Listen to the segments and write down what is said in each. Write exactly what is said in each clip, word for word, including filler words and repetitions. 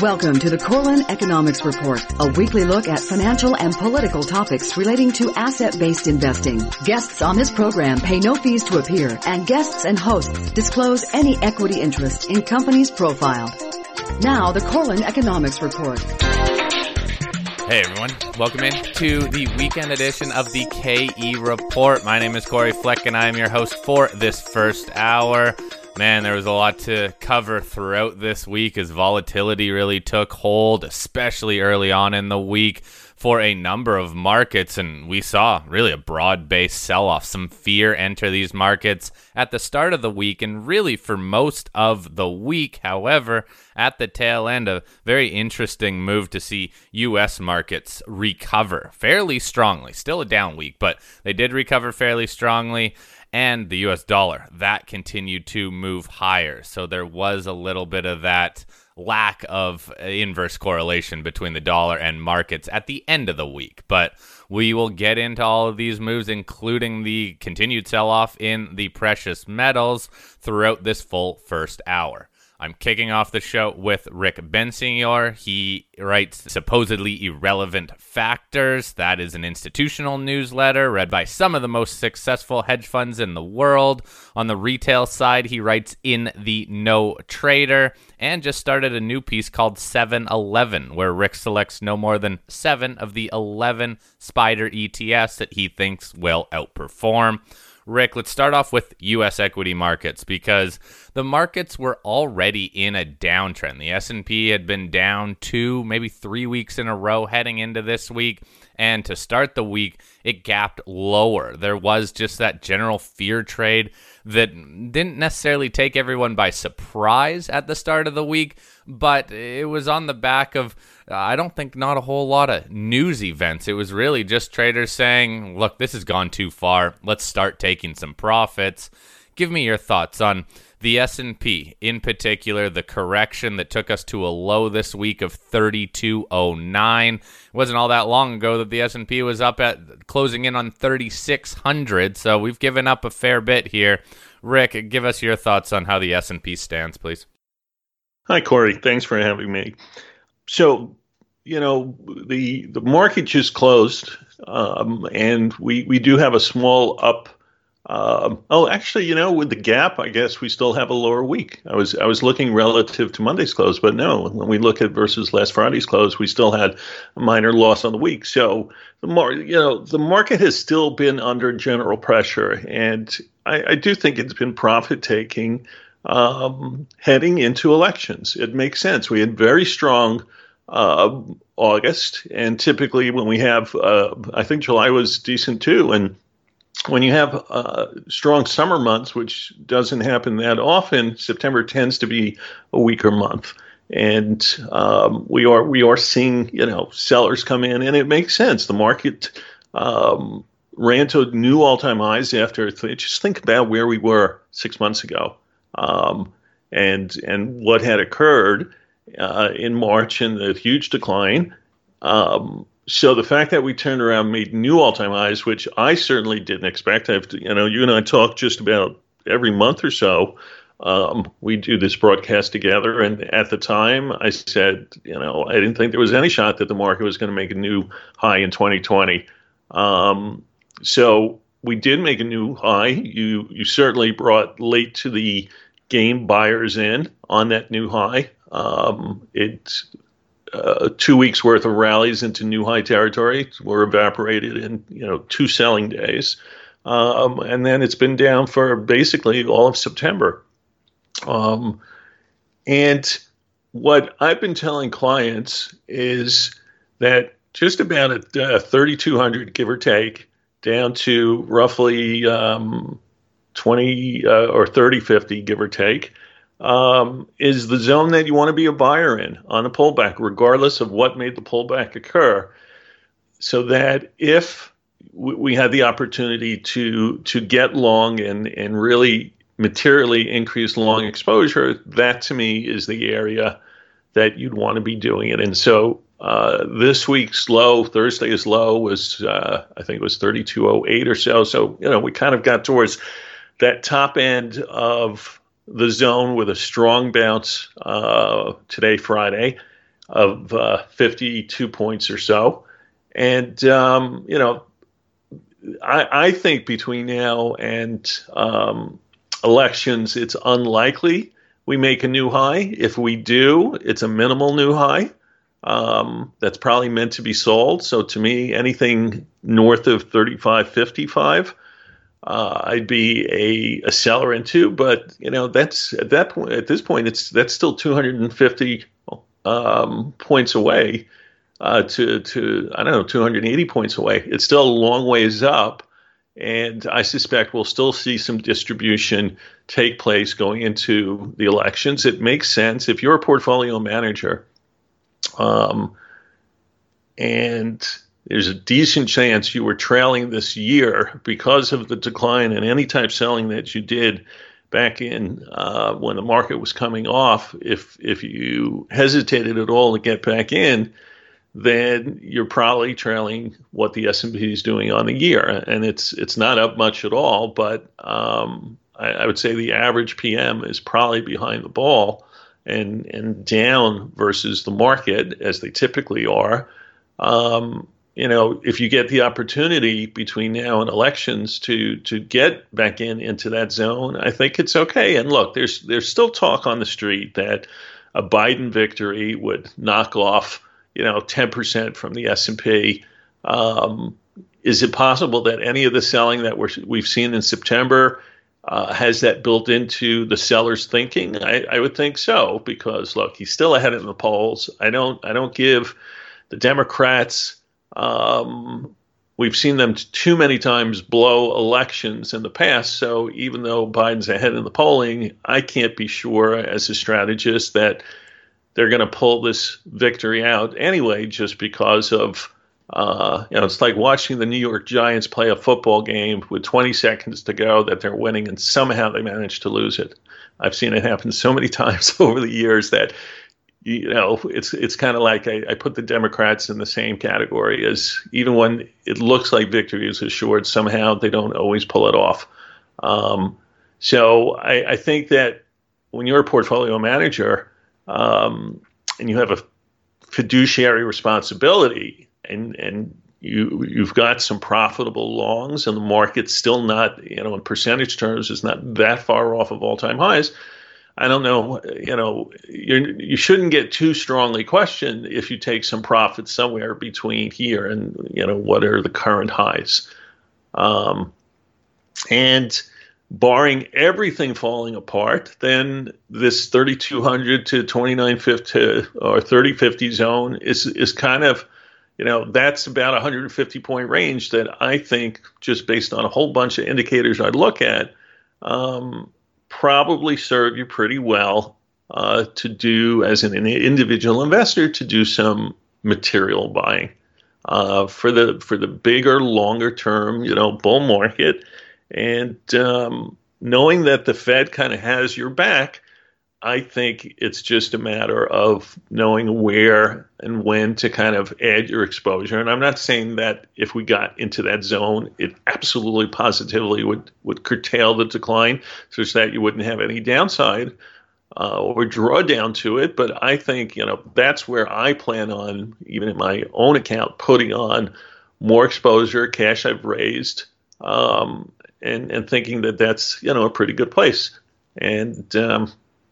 Welcome to the Corlin Economics Report, a weekly look at financial and political topics relating to asset-based investing. Guests on this program pay no fees to appear, and guests and hosts disclose any equity interest in companies profiled. Now, the Corlin Economics Report. Hey everyone, welcome in to the weekend edition of the K E Report. My name is Corey Fleck and I am your host for this first hour. Man, there was a lot to cover throughout this week as volatility really took hold, especially early on in the week for a number of markets, and we saw really a broad-based sell-off, some fear enter these markets at the start of the week, and really for most of the week. However, at the tail end, a very interesting move to see U S markets recover fairly strongly. Still a down week, but they did recover fairly strongly. And the U S dollar, that continued to move higher. So there was a little bit of that lack of inverse correlation between the dollar and markets at the end of the week. But we will get into all of these moves, including the continued sell-off in the precious metals throughout this full first hour. I'm kicking off the show with Rick Bensignor. He writes Supposedly Irrelevant Factors. That is an institutional newsletter read by some of the most successful hedge funds in the world. On the retail side, he writes in the No Trader and just started a new piece called seven eleven, where Rick selects no more than seven of the eleven SPDR E T Fs that he thinks will outperform. Rick, let's start off with U S equity markets because the markets were already in a downtrend. The S and P had been down two, maybe three weeks in a row heading into this week. And to start the week, it gapped lower. There was just that general fear trade that didn't necessarily take everyone by surprise at the start of the week, but it was on the back of, uh, I don't think, not a whole lot of news events. It was really just traders saying, look, this has gone too far. Let's start taking some profits. Give me your thoughts on the S and P, in particular, the correction that took us to a low this week of thirty-two oh nine. It wasn't all that long ago that the S and P was up at closing in on thirty-six hundred, so we've given up a fair bit here. Rick, give us your thoughts on how the S and P stands, please. Hi, Corey. Thanks for having me. So, you know, the the market just closed, um, and we, we do have a small up. Um, oh, actually, you know, with the gap, I guess we still have a lower week. I was I was looking relative to Monday's close, but no, when we look at versus last Friday's close, we still had a minor loss on the week. So the more, you know, the market has still been under general pressure, and I, I do think it's been profit taking um, heading into elections. It makes sense. We had very strong uh, August, and typically when we have, uh, I think July was decent too, and when you have uh, strong summer months, which doesn't happen that often, September tends to be a weaker month, and um, we are we are seeing you know sellers come in, and it makes sense. The market um, ran to new all-time highs after. Th- just think about where we were six months ago, um, and and what had occurred uh, in March and the huge decline. Um, So the fact that we turned around, made new all-time highs, which I certainly didn't expect. I've, you know, you and I talk just about every month or so. Um, we do this broadcast together, and at the time, I said, you know, I didn't think there was any shot that the market was going to make a new high in twenty twenty. Um, so we did make a new high. You you certainly brought late to the game buyers in on that new high. Um, it. Uh, two weeks worth of rallies into new high territory were evaporated in, you know, two selling days. Um, and then it's been down for basically all of September. Um, and what I've been telling clients is that just about at uh, thirty-two hundred, give or take, down to roughly um, twenty uh, or thirty fifty, give or take, Um, is the zone that you want to be a buyer in on a pullback, regardless of what made the pullback occur, so that if w- we had the opportunity to to get long and, and really materially increase long exposure, that to me is the area that you'd want to be doing it. And so uh, this week's low, Thursday's low was, uh, I think it was thirty-two oh eight or so. So, you know, we kind of got towards that top end of the zone with a strong bounce uh, today, Friday. of uh, fifty-two points or so. And, um, you know, I, I think between now and um, elections, it's unlikely we make a new high. If we do, it's a minimal new high. Um, that's probably meant to be sold. So to me, anything north of thirty-five fifty-five, uh, I'd be a, a seller into. But you know, that's at that point. At this point, it's that's still two hundred fifty um, points away uh, to to I don't know two hundred eighty points away. It's still a long ways up, and I suspect we'll still see some distribution take place going into the elections. It makes sense if you're a portfolio manager. Um, and there's a decent chance you were trailing this year because of the decline in any type selling that you did back in uh, when the market was coming off. If if you hesitated at all to get back in, then you're probably trailing what the S and P is doing on the year, and it's it's not up much at all. But um, I, I would say the average P M is probably behind the ball. And and down versus the market as they typically are. Um, you know, if you get the opportunity between now and elections to to get back in into that zone, I think it's okay. And look, there's there's still talk on the street that a Biden victory would knock off, you know, ten percent from the S and P. Um, is it possible that any of the selling that we're, we've seen in September Uh, has that built into the seller's thinking? I, I would think so, because look, he's still ahead in the polls. I don't, I don't give the Democrats. Um, we've seen them too many times blow elections in the past. So even though Biden's ahead in the polling, I can't be sure as a strategist that they're going to pull this victory out anyway, just because of. Uh, you know, it's like watching the New York Giants play a football game with twenty seconds to go that they're winning, and somehow they manage to lose it. I've seen it happen so many times over the years that, you know, it's it's kind of like I, I put the Democrats in the same category as, even when it looks like victory is assured, somehow they don't always pull it off. Um, so I, I think that when you're a portfolio manager um, and you have a fiduciary responsibility, and and you you've got some profitable longs, and the market's still not, you know, in percentage terms, is not that far off of all-time highs. I don't know, you know, you you shouldn't get too strongly questioned if you take some profit somewhere between here and, you know, what are the current highs. Um, and barring everything falling apart, then this thirty-two hundred to twenty-nine fifty or thirty fifty zone is is kind of, you know, that's about a one hundred fifty point range that I think, just based on a whole bunch of indicators I look at, um, probably serve you pretty well uh, to do, as an individual investor, to do some material buying uh, for the for the bigger, longer term, you know, bull market. And um, knowing that the Fed kind of has your back, I think it's just a matter of knowing where and when to kind of add your exposure. And I'm not saying that if we got into that zone, it absolutely positively would, would curtail the decline such that you wouldn't have any downside uh, or drawdown to it. But I think, you know, that's where I plan on, even in my own account, putting on more exposure, cash I've raised, um, and, and thinking that that's, you know, a pretty good place. And, um,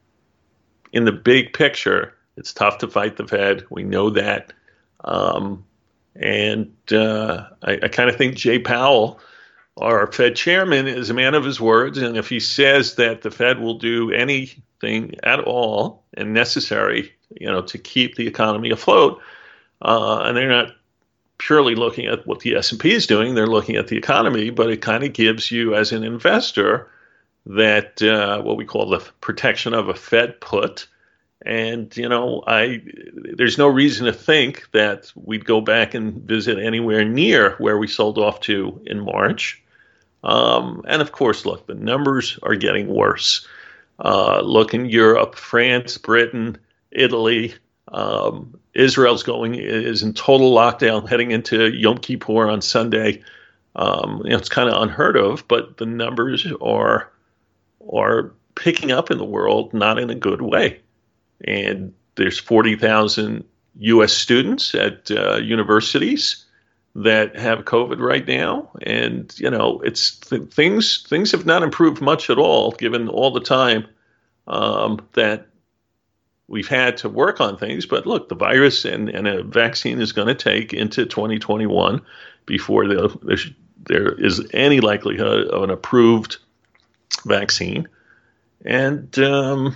in the big picture, it's tough to fight the Fed. We know that. Um, and uh, I, I kind of think Jay Powell, our Fed chairman, is a man of his words. And if he says that the Fed will do anything at all and necessary, you know, to keep the economy afloat, uh, and they're not purely looking at what the S and P is doing, they're looking at the economy, but it kind of gives you, as an investor, that uh, what we call the protection of a Fed put. And, you know, I there's no reason to think that we'd go back and visit anywhere near where we sold off to in March. Um, and, of course, look, the numbers are getting worse. Uh, look in Europe, France, Britain, Italy, um, Israel's going is in total lockdown heading into Yom Kippur on Sunday. Um, you know, it's kind of unheard of, but the numbers are are picking up in the world, not in a good way. And there's forty thousand U S students at uh, universities that have COVID right now, and you know, it's th- things things have not improved much at all, given all the time um, that we've had to work on things. But look, the virus and, and a vaccine is going to take into twenty twenty-one before the, there, there is any likelihood of an approved vaccine, and um,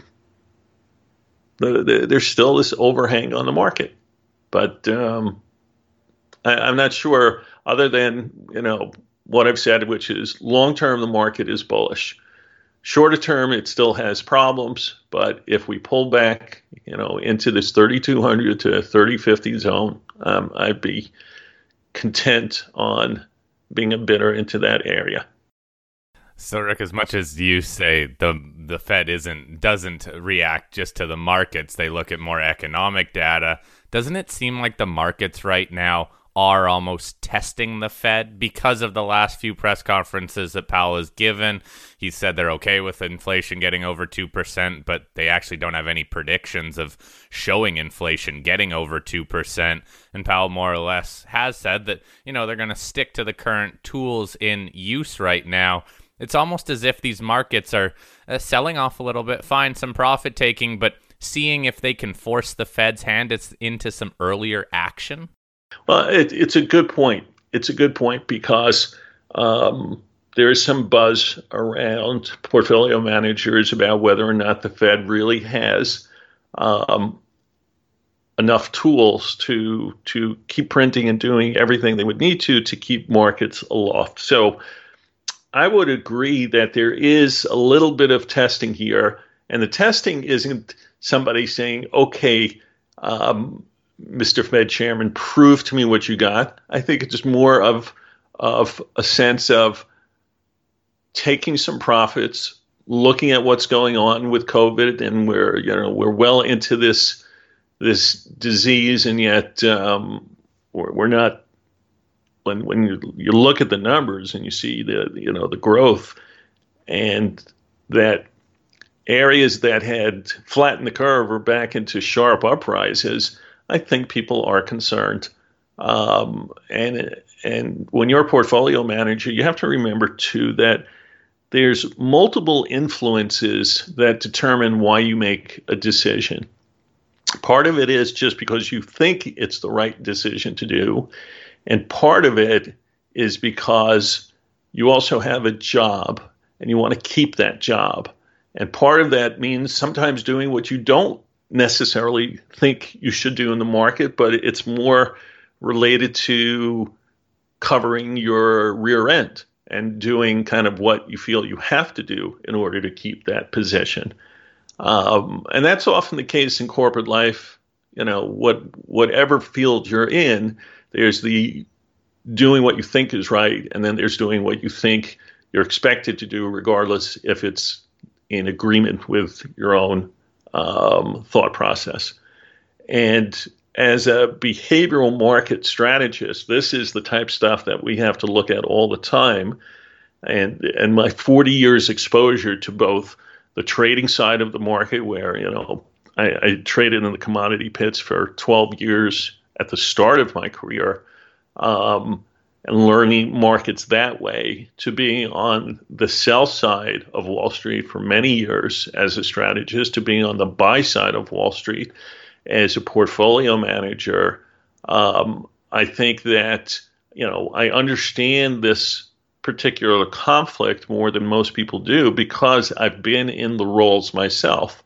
the, the, there's still this overhang on the market, but. Um, I'm not sure, other than, you know, what I've said, which is long-term, the market is bullish. Shorter term, it still has problems, but if we pull back, you know, into this thirty-two hundred to thirty fifty zone, um, I'd be content on being a bidder into that area. So, Rick, as much as you say the the Fed isn't doesn't react just to the markets, they look at more economic data. Doesn't it seem like the markets right now are almost testing the Fed because of the last few press conferences that Powell has given? He said they're okay with inflation getting over two percent, but they actually don't have any predictions of showing inflation getting over two percent. And Powell more or less has said that, you know, they're going to stick to the current tools in use right now. It's almost as if these markets are uh, selling off a little bit, find some profit taking, but seeing if they can force the Fed's hand into some earlier action. Well, it, it's a good point. It's a good point because um, there is some buzz around portfolio managers about whether or not the Fed really has um, enough tools to to keep printing and doing everything they would need to to keep markets aloft. So I would agree that there is a little bit of testing here, and the testing isn't somebody saying, okay, um, Mister Fed Chairman, prove to me what you got. I think it's just more of of a sense of taking some profits, looking at what's going on with COVID, and we're you know we're well into this this disease, and yet um, we're, we're not. When when you you look at the numbers and you see the you know the growth, and that areas that had flattened the curve are back into sharp uprises, I think people are concerned. Um, and and when you're a portfolio manager, you have to remember, too, that there's multiple influences that determine why you make a decision. Part of it is just because you think it's the right decision to do. And part of it is because you also have a job and you want to keep that job. And part of that means sometimes doing what you don't necessarily think you should do in the market, but it's more related to covering your rear end and doing kind of what you feel you have to do in order to keep that position. Um, and that's often the case in corporate life. You know, what whatever field you're in, there's the doing what you think is right, and then there's doing what you think you're expected to do, regardless if it's in agreement with your own um, thought process. And as a behavioral market strategist, this is the type of stuff that we have to look at all the time. And and my forty years exposure to both the trading side of the market, where, you know, I, I traded in the commodity pits for twelve years at the start of my career, um, and learning markets that way, to being on the sell side of Wall Street for many years as a strategist, to being on the buy side of Wall Street as a portfolio manager. Um, I think that, you know, I understand this particular conflict more than most people do because I've been in the roles myself.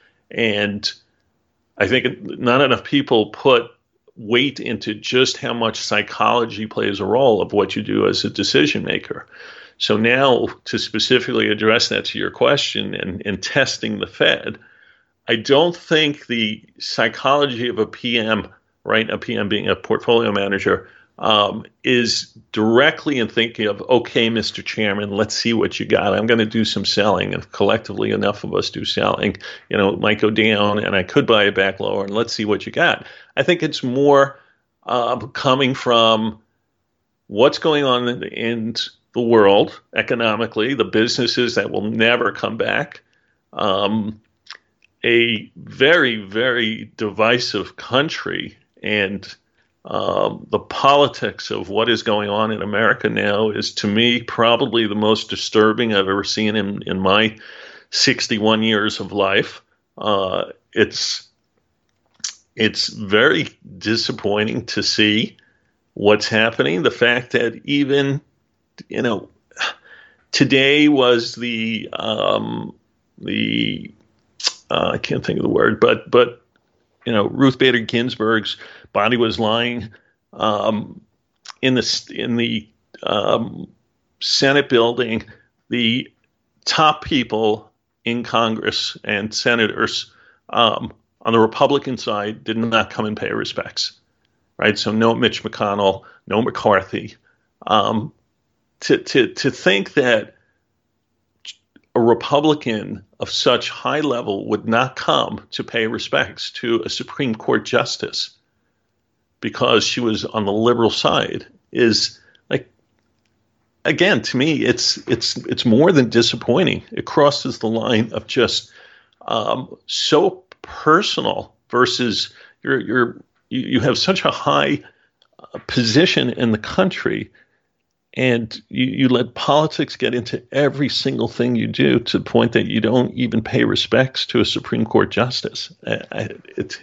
And I think not enough people put weight into just how much psychology plays a role of what you do as a decision maker. So now, to specifically address that to your question and, and testing the Fed, I don't think the psychology of a P M, right, a P M being a portfolio manager, um, is directly in thinking of, okay, Mister Chairman, let's see what you got. I'm going to do some selling, and collectively enough of us do selling. You know, it might go down, and I could buy it back lower, and let's see what you got. I think it's more uh, coming from what's going on in, in the world economically, the businesses that will never come back, um, a very, very divisive country and um, the politics of what is going on in America now is, to me, probably the most disturbing I've ever seen in, in my sixty-one years of life. Uh, it's it's very disappointing to see what's happening. The fact that even, you know, today was the um, the uh, I can't think of the word, but but you know, Ruth Bader Ginsburg's body was lying um, in the in the um, Senate building. The top people in Congress and senators um, on the Republican side did not come and pay respects, right? So no Mitch McConnell, no McCarthy. Um, to to to think that a Republican of such high level would not come to pay respects to a Supreme Court justice because she was on the liberal side is, like, again, to me, it's it's it's more than disappointing. It crosses the line of just um, so personal versus you're you're you you have such a high uh, position in the country, and you, you let politics get into every single thing you do to the point that you don't even pay respects to a Supreme Court justice. I, I, it's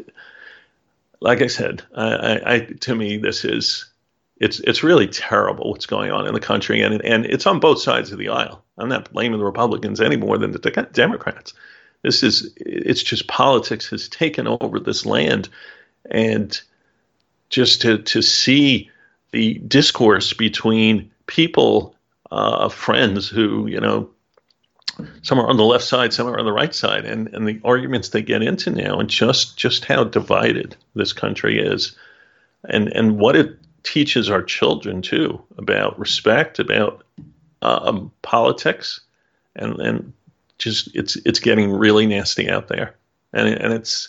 like I said, I, I, to me, this is it's it's really terrible what's going on in the country, and and it's on both sides of the aisle. I'm not blaming the Republicans any more than the Democrats. This is it's just politics has taken over this land, and just to to see the discourse between people, uh, friends who, you know, some are on the left side, some are on the right side, and, and the arguments they get into now, and just just how divided this country is, and and what it teaches our children too about respect, about um, politics, and and just it's it's getting really nasty out there, and and it's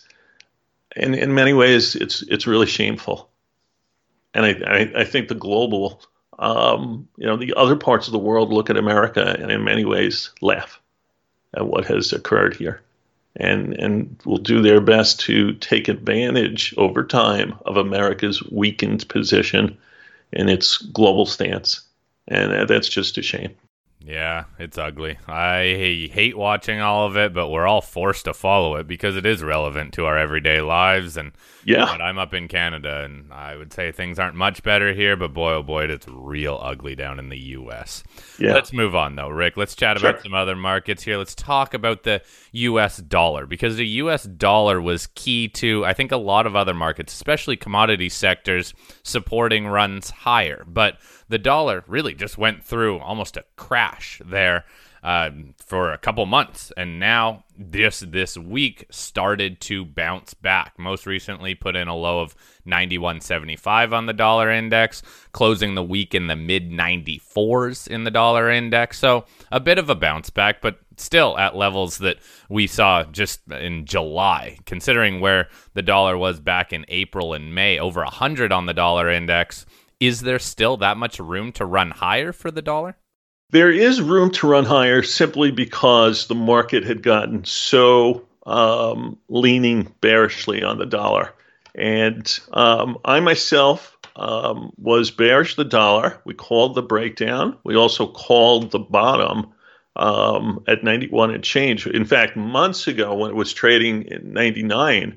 in in many ways it's it's really shameful, and I I, I think the global Um, you know, the other parts of the world look at America and in many ways laugh at what has occurred here, and and will do their best to take advantage over time of America's weakened position in its global stance. And that's just a shame. Yeah, it's ugly. I hate watching all of it, but we're all forced to follow it because it is relevant to our everyday lives. And yeah, but I'm up in Canada, and I would say things aren't much better here, but boy, oh boy, it's real ugly down in the U S. Yeah. Let's move on, though, Rick. Let's chat Sure. about some other markets here. Let's talk about the U S dollar, because the U S dollar was key to, I think, a lot of other markets, especially commodity sectors, supporting runs higher. But the dollar really just went through almost a crash there uh, for a couple months, and now this this week started to bounce back. Most recently put in a low of ninety-one seventy-five on the dollar index, closing the week in the mid ninety-fours in the dollar index. So a bit of a bounce back, but still at levels that we saw just in July, considering where the dollar was back in April and May, over one hundred on the dollar index. Is there still that much room to run higher for the dollar? There is room to run higher simply because the market had gotten so um, leaning bearishly on the dollar. And um, I myself um, was bearish the dollar. We called the breakdown. We also called the bottom um, at ninety-one and change. In fact, months ago when it was trading in ninety-nine,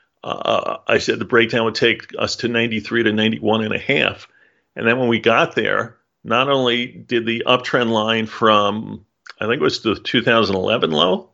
uh, I said the breakdown would take us to ninety-three to ninety-one and a half. And then when we got there, not only did the uptrend line from, I think it was the two thousand eleven low,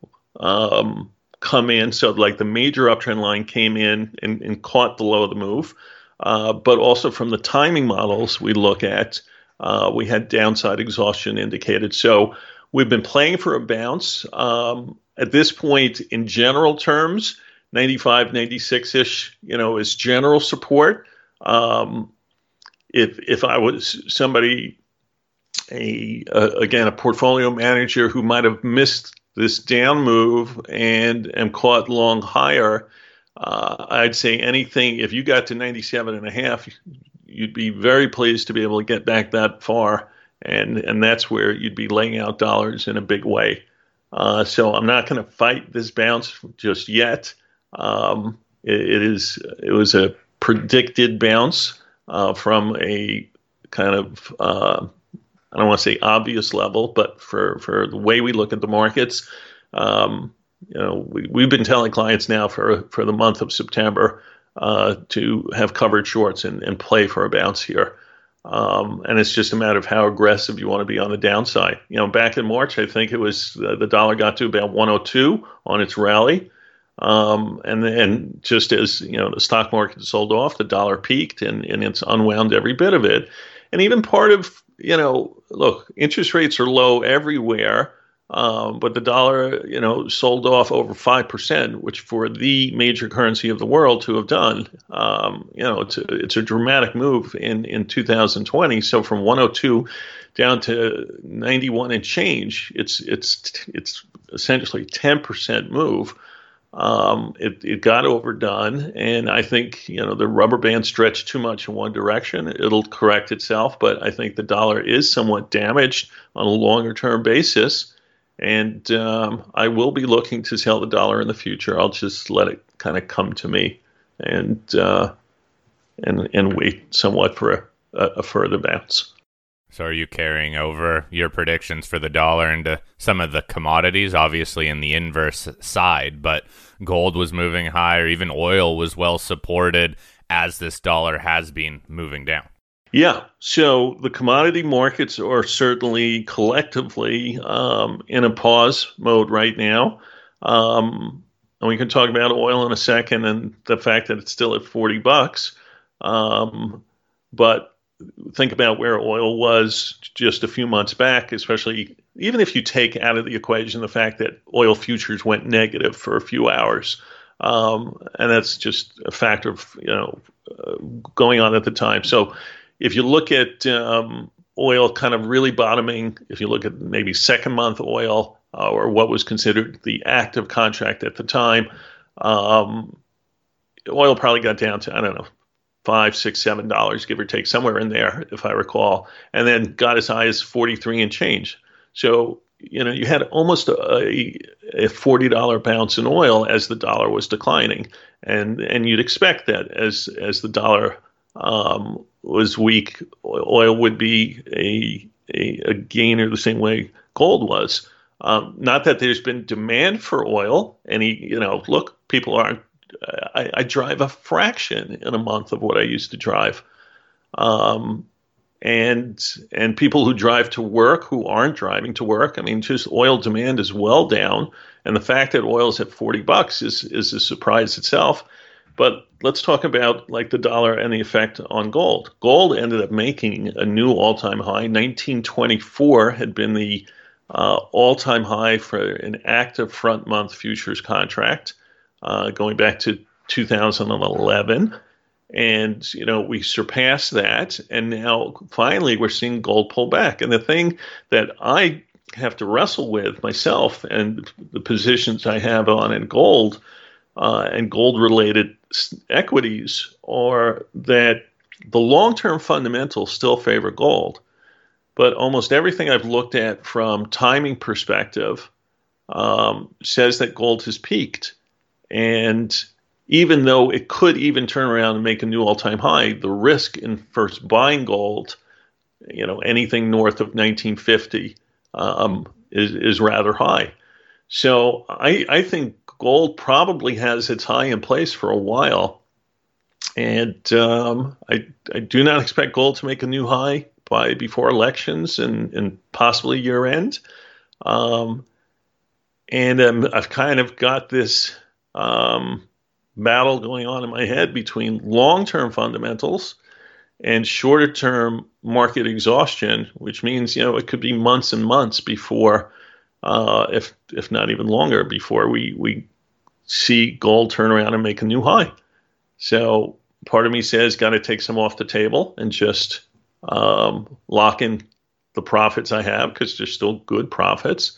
um, come in, so like the major uptrend line came in and, and caught the low of the move, uh, but also from the timing models we look at, uh, we had downside exhaustion indicated. So we've been playing for a bounce. Um, at this point, in general terms, ninety-five, ninety-six-ish, you know, is general support. Um, If if I was somebody, a uh, again a portfolio manager who might have missed this down move and am caught long higher, uh, I'd say anything. If you got to ninety-seven and a half, you'd be very pleased to be able to get back that far, and and that's where you'd be laying out dollars in a big way. Uh, so I'm not going to fight this bounce just yet. Um, it, it is it was a predicted bounce uh, from a kind of, uh, I don't want to say obvious level, but for, for the way we look at the markets, um, you know, we, we've been telling clients now for, for the month of September uh, to have covered shorts and, and play for a bounce here. Um, and it's just a matter of how aggressive you want to be on the downside. You know, back in March, I think it was uh, the dollar got to about one oh two on its rally. Um, and then just as, you know, the stock market sold off, the dollar peaked and, and it's unwound every bit of it. And even part of, you know, look, interest rates are low everywhere. Um, but the dollar, you know, sold off over five percent, which for the major currency of the world to have done, um, you know, it's a, it's a dramatic move in, in two thousand twenty. So from one oh two down to ninety-one and change, it's it's it's essentially ten percent move. Um, it, it got overdone. And I think, you know, the rubber band stretched too much in one direction. It'll correct itself. But I think the dollar is somewhat damaged on a longer term basis. And um, I will be looking to sell the dollar in the future. I'll just let it kind of come to me and uh, and and wait somewhat for a, a further bounce. So are you carrying over your predictions for the dollar into some of the commodities, obviously in the inverse side, but gold was moving higher, even oil was well supported as this dollar has been moving down? Yeah, so the commodity markets are certainly collectively um, in a pause mode right now. Um, and we can talk about oil in a second and the fact that it's still at forty bucks. Um, but think about where oil was just a few months back, especially even if you take out of the equation the fact that oil futures went negative for a few hours. Um, and that's just a factor of, you know, uh, going on at the time. So if you look at um, oil kind of really bottoming, if you look at maybe second month oil uh, or what was considered the active contract at the time, um, oil probably got down to, I don't know, five, six, seven dollars, give or take, somewhere in there, if I recall, and then got as high as forty-three and change. So, you know, you had almost a, a forty dollars bounce in oil as the dollar was declining. And and you'd expect that as as the dollar um, was weak, oil would be a, a, a gainer the same way gold was. Um, not that there's been demand for oil. Any, you know, look, people aren't, I, I drive a fraction in a month of what I used to drive. Um, and and people who drive to work who aren't driving to work, I mean, just oil demand is well down. And the fact that oil's at forty bucks is, is a surprise itself. But let's talk about like the dollar and the effect on gold. Gold ended up making a new all-time high. nineteen twenty-four had been the uh, all-time high for an active front month futures contract, uh, going back to two thousand eleven. And, you know, we surpassed that. And now finally we're seeing gold pull back. And the thing that I have to wrestle with myself and the positions I have on in gold uh, and gold-related equities are that the long-term fundamentals still favor gold, but almost everything I've looked at from timing perspective um, says that gold has peaked. And even though it could even turn around and make a new all-time high, the risk in first buying gold, you know, anything north of nineteen fifty um, is, is rather high. So I, I think gold probably has its high in place for a while. And um, I, I do not expect gold to make a new high by before elections and, and possibly year end. Um, and um, I've kind of got this um, battle going on in my head between long-term fundamentals and shorter-term market exhaustion, which means, you know, it could be months and months before, uh, if if not even longer, before we we see gold turn around and make a new high. So part of me says, got to take some off the table and just um, lock in the profits I have because they're still good profits.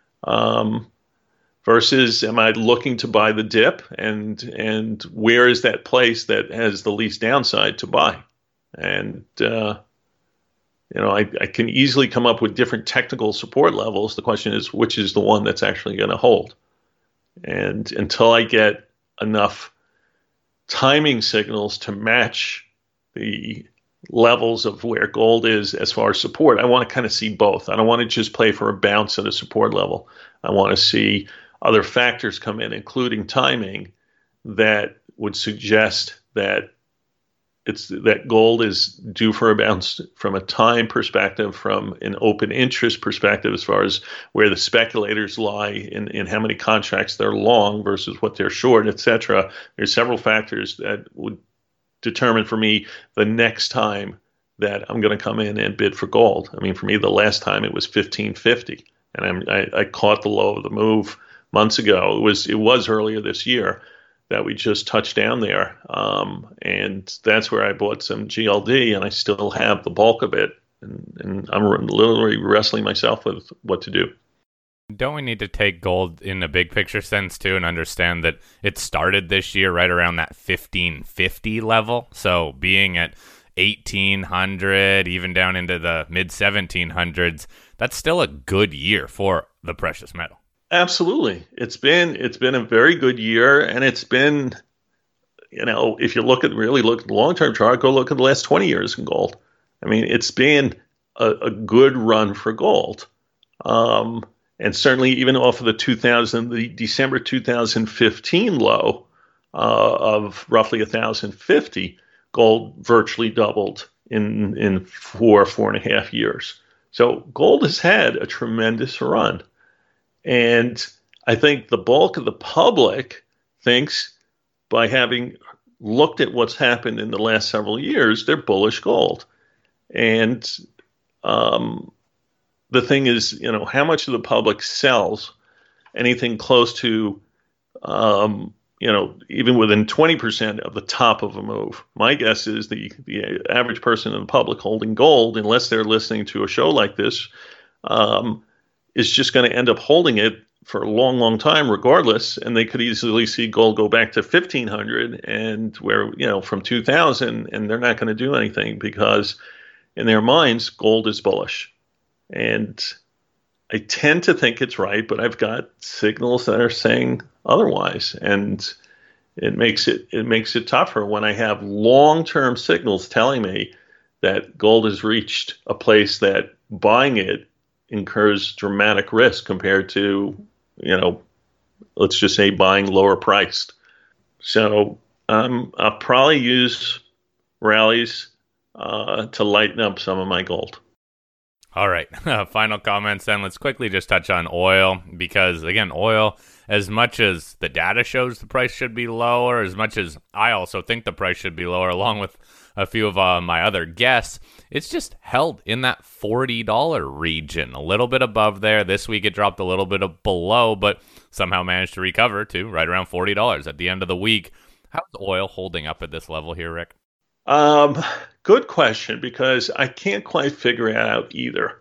Um, versus, am I looking to buy the dip, and and where is that place that has the least downside to buy? And uh, you know, I, I can easily come up with different technical support levels. The question is, which is the one that's actually going to hold? And until I get enough timing signals to match the levels of where gold is as far as support. I want to kind of see both. I don't want to just play for a bounce at a support level. I want to see other factors come in, including timing, that would suggest that it's that gold is due for a bounce from a time perspective, from an open interest perspective, as far as where the speculators lie in, in how many contracts they're long versus what they're short, et cetera. There's several factors that would determine for me the next time that I'm going to come in and bid for gold. I mean, for me, the last time it was fifteen fifty, and I'm, I, I caught the low of the move months ago. It was it was earlier this year that we just touched down there, um, and that's where I bought some G L D, and I still have the bulk of it, and, and I'm literally wrestling myself with what to do. Don't we need to take gold in a big picture sense too, and understand that it started this year right around that fifteen fifty level? So being at eighteen hundred, even down into the mid seventeen hundreds, that's still a good year for the precious metal. Absolutely. It's been it's been a very good year, and it's been, you know, if you look at really look at the long-term chart, go look at the last twenty years in gold. I mean, it's been a, a good run for gold. Um, and certainly even off of the two thousand, the December two thousand fifteen low uh, of roughly one thousand fifty, gold virtually doubled in, in four, four and a half years. So gold has had a tremendous run. And I think the bulk of the public thinks, by having looked at what's happened in the last several years, they're bullish gold. And um, the thing is, you know, how much of the public sells anything close to, um, you know, even within twenty percent of the top of a move? My guess is the, the average person in the public holding gold, unless they're listening to a show like this, um, is just going to end up holding it for a long, long time regardless. And they could easily see gold go back to fifteen hundred and where, you know, from two thousand, and they're not going to do anything because in their minds, gold is bullish. And I tend to think it's right, but I've got signals that are saying otherwise. And it makes it, it makes it tougher when I have long-term signals telling me that gold has reached a place that buying it incurs dramatic risk compared to, you know, let's just say buying lower priced. So um, I'll probably use rallies uh, to lighten up some of my gold. All right. Final comments then. Let's quickly just touch on oil because, again, oil, as much as the data shows the price should be lower, as much as I also think the price should be lower, along with a few of uh, my other guests, it's just held in that forty dollars region, a little bit above there. This week it dropped a little bit of below, but somehow managed to recover to right around forty dollars at the end of the week. How's oil holding up at this level here, Rick? Um, good question, because I can't quite figure it out either.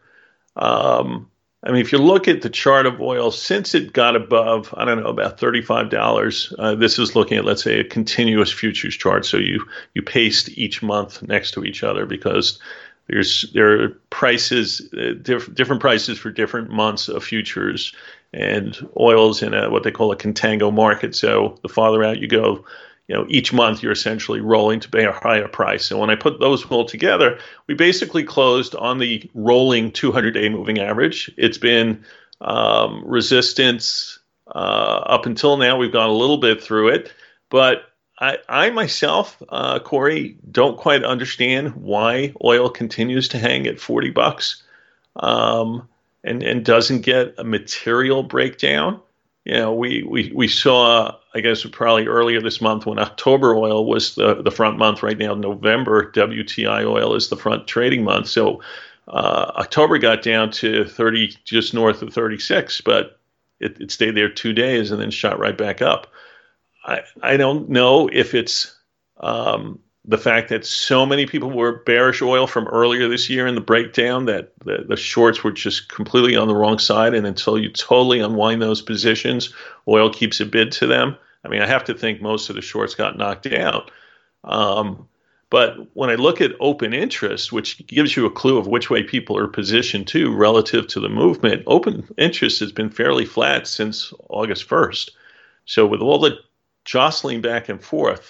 Um, I mean, if you look at the chart of oil, since it got above, I don't know, about thirty-five dollars, uh, this is looking at, let's say, a continuous futures chart. So you you paste each month next to each other because there's there are prices, uh, diff- different prices for different months of futures, and oil's in a, what they call a contango market. So the farther out you go, you know, each month you're essentially rolling to pay a higher price. So when I put those all together, we basically closed on the rolling two hundred day moving average. It's been um, resistance uh, up until now. We've gone a little bit through it, but I, I myself, uh, Corey, don't quite understand why oil continues to hang at forty bucks um, and, and doesn't get a material breakdown. You know, we, we, we saw, I guess, probably earlier this month when October oil was the, the front month. Right now, November W T I oil is the front trading month. So uh, October got down to thirty, just north of thirty-six, but it, it stayed there two days and then shot right back up. I, I don't know if it's um, the fact that so many people were bearish oil from earlier this year in the breakdown that the, the shorts were just completely on the wrong side. And until you totally unwind those positions, oil keeps a bid to them. I mean, I have to think most of the shorts got knocked out. Um, but when I look at open interest, which gives you a clue of which way people are positioned to relative to the movement, open interest has been fairly flat since August first. So with all the jostling back and forth,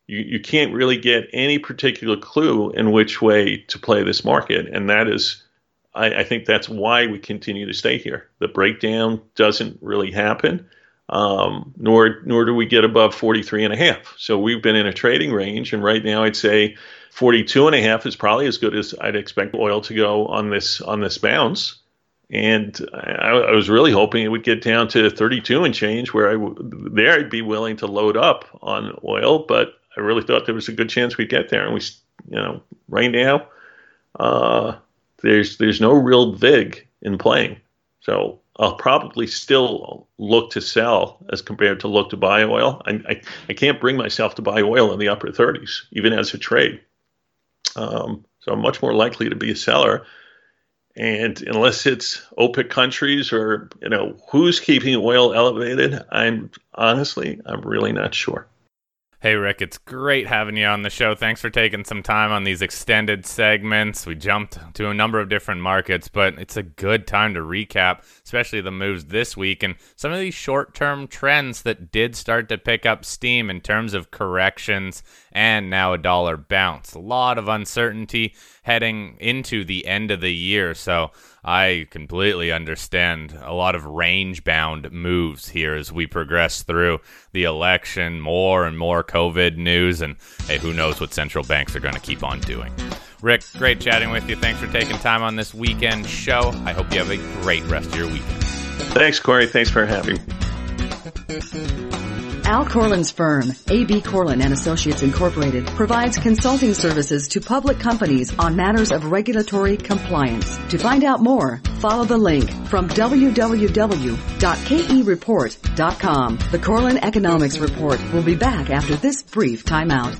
you, you can't really get any particular clue in which way to play this market. And that is, I, I think that's why we continue to stay here. The breakdown doesn't really happen, um, nor nor do we get above forty-three and a half. So we've been in a trading range, and right now I'd say forty-two and a half is probably as good as I'd expect oil to go on this on this bounce. And I, I was really hoping it would get down to thirty-two and change, where I w- there I'd be willing to load up on oil, but I really thought there was a good chance we'd get there. And we, you know, right now, uh, there's there's no real vig in playing. So I'll probably still look to sell as compared to look to buy oil. I I, I can't bring myself to buy oil in the upper thirties, even as a trade. Um, so I'm much more likely to be a seller. And unless it's OPEC countries or, you know, who's keeping oil elevated, I'm honestly, I'm really not sure. Hey, Rick, it's great having you on the show. Thanks for taking some time on these extended segments. We jumped to a number of different markets, but it's a good time to recap, especially the moves this week and some of these short-term trends that did start to pick up steam in terms of corrections and now a dollar bounce. A lot of uncertainty heading into the end of the year, so I completely understand a lot of range-bound moves here as we progress through the election, more and more COVID news, and hey, who knows what central banks are going to keep on doing. Rick, great chatting with you. Thanks for taking time on this weekend show. I hope you have a great rest of your weekend. Thanks, Corey. Thanks for having me. Al Corlin's firm, A B Corlin and Associates Incorporated, provides consulting services to public companies on matters of regulatory compliance. To find out more, follow the link from w w w dot k e report dot com. The Corlin Economics Report will be back after this brief timeout.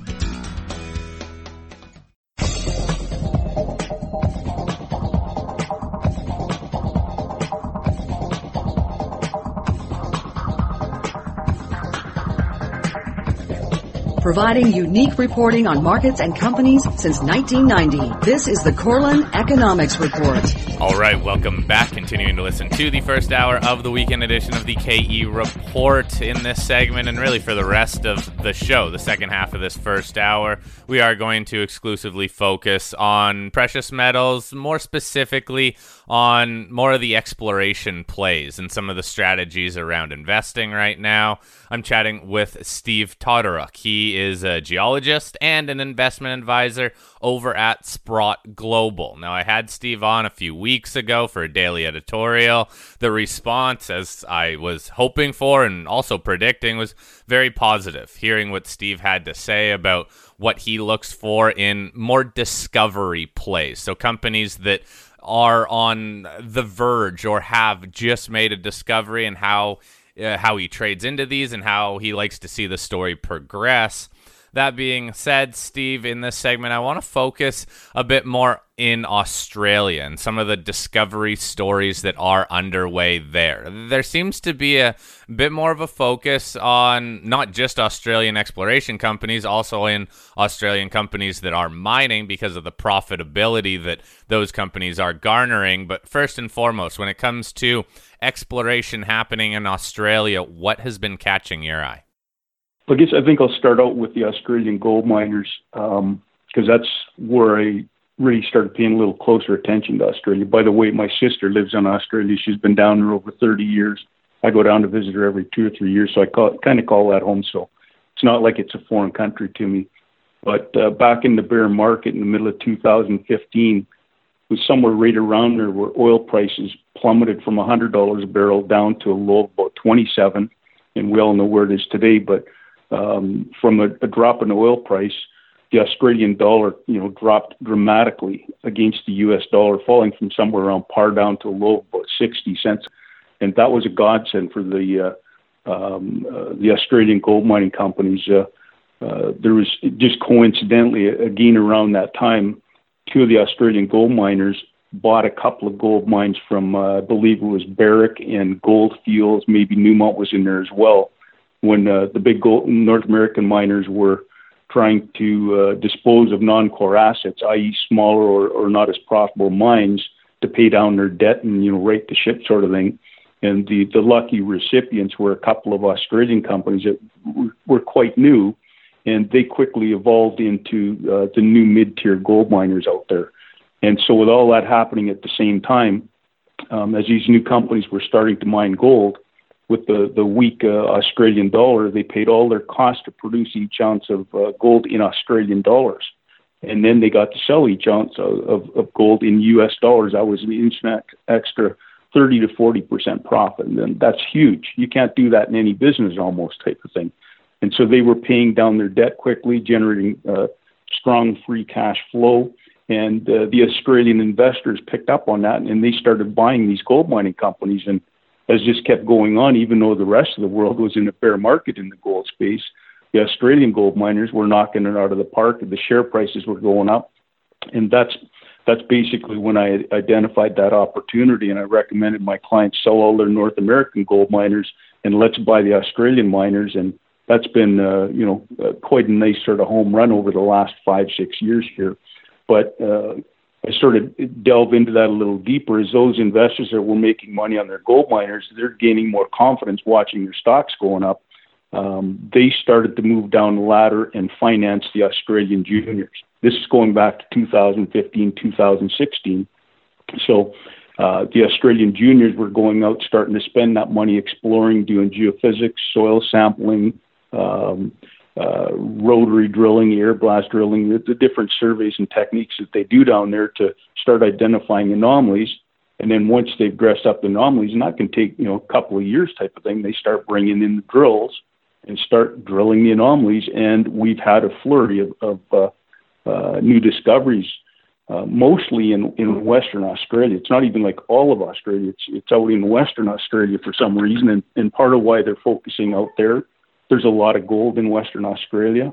Providing unique reporting on markets and companies since nineteen ninety. This is the Corlin Economics Report. All right, welcome back. Continuing to listen to the first hour of the weekend edition of the K E Report. In this segment, and really for the rest of the show, the second half of this first hour, we are going to exclusively focus on precious metals, more specifically on more of the exploration plays and some of the strategies around investing right now. I'm chatting with Steve Todoruk. He is a geologist and an investment advisor over at Sprott Global. Now, I had Steve on a few weeks ago for a daily editorial. The response, as I was hoping for and also predicting, was very positive. Hearing what Steve had to say about what he looks for in more discovery plays. So companies that are on the verge or have just made a discovery, and how uh, how he trades into these and how he likes to see the story progress. That being said, Steve, in this segment, I want to focus a bit more in Australia and some of the discovery stories that are underway there. There seems to be a bit more of a focus on not just Australian exploration companies, also in Australian companies that are mining because of the profitability that those companies are garnering. But first and foremost, when it comes to exploration happening in Australia, what has been catching your eye? I guess I think I'll start out with the Australian gold miners, because um, that's where I really started paying a little closer attention to Australia. By the way, my sister lives in Australia. She's been down there over thirty years. I go down to visit her every two or three years, so I call, kind of call that home. So it's not like it's a foreign country to me. But uh, back in the bear market in the middle of two thousand fifteen, it was somewhere right around there where oil prices plummeted from one hundred dollars a barrel down to a low of about twenty-seven, and we all know where it is today. But Um, from a, a drop in the oil price, the Australian dollar, you know, dropped dramatically against the U S dollar, falling from somewhere around par down to a low of about sixty cents. And that was a godsend for the uh, um, uh, the Australian gold mining companies. Uh, uh, there was just coincidentally, again around that time, two of the Australian gold miners bought a couple of gold mines from, uh, I believe it was Barrick and Gold Fields. Maybe Newmont was in there as well, when uh, the big gold North American miners were trying to uh, dispose of non-core assets, that is smaller or, or not as profitable mines, to pay down their debt and, you know, right the ship sort of thing. And the, the lucky recipients were a couple of Australian companies that were, were quite new and they quickly evolved into uh, the new mid-tier gold miners out there. And so with all that happening at the same time, um, as these new companies were starting to mine gold, with the, the weak uh, Australian dollar, they paid all their cost to produce each ounce of uh, gold in Australian dollars. And then they got to sell each ounce of, of, of gold in U S dollars. That was an extra thirty to forty percent profit. And then that's huge. You can't do that in any business almost type of thing. And so they were paying down their debt quickly, generating uh, strong free cash flow. And uh, the Australian investors picked up on that, and they started buying these gold mining companies. And as this kept going on, even though the rest of the world was in a bear market in the gold space, the Australian gold miners were knocking it out of the park, and the share prices were going up. And that's that's basically when I identified that opportunity, and I recommended my clients sell all their North American gold miners and let's buy the Australian miners. And that's been, uh, you know, uh, quite a nice sort of home run over the last five, six years here. But uh, I sort of delve into that a little deeper as those investors that were making money on their gold miners, they're gaining more confidence watching their stocks going up. Um, they started to move down the ladder and finance the Australian juniors. This is going back to two thousand fifteen, two thousand sixteen. So uh, the Australian juniors were going out, starting to spend that money exploring, doing geophysics, soil sampling, um, uh, rotary drilling, air blast drilling, the, the different surveys and techniques that they do down there to start identifying anomalies. And then once they've dressed up the anomalies, and that can take, you know, a couple of years type of thing, they start bringing in the drills and start drilling the anomalies. And we've had a flurry of, of uh, uh, new discoveries, uh, mostly in, in Western Australia. It's not even like all of Australia. It's, it's out in Western Australia for some reason. And, and part of why they're focusing out there, there's a lot of gold in Western Australia.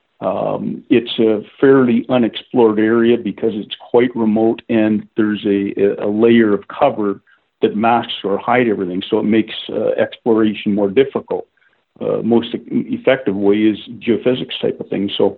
Um, it's a fairly unexplored area because it's quite remote, and there's a, a layer of cover that masks or hide everything. So it makes uh, exploration more difficult. Uh, most effective way is geophysics type of thing. So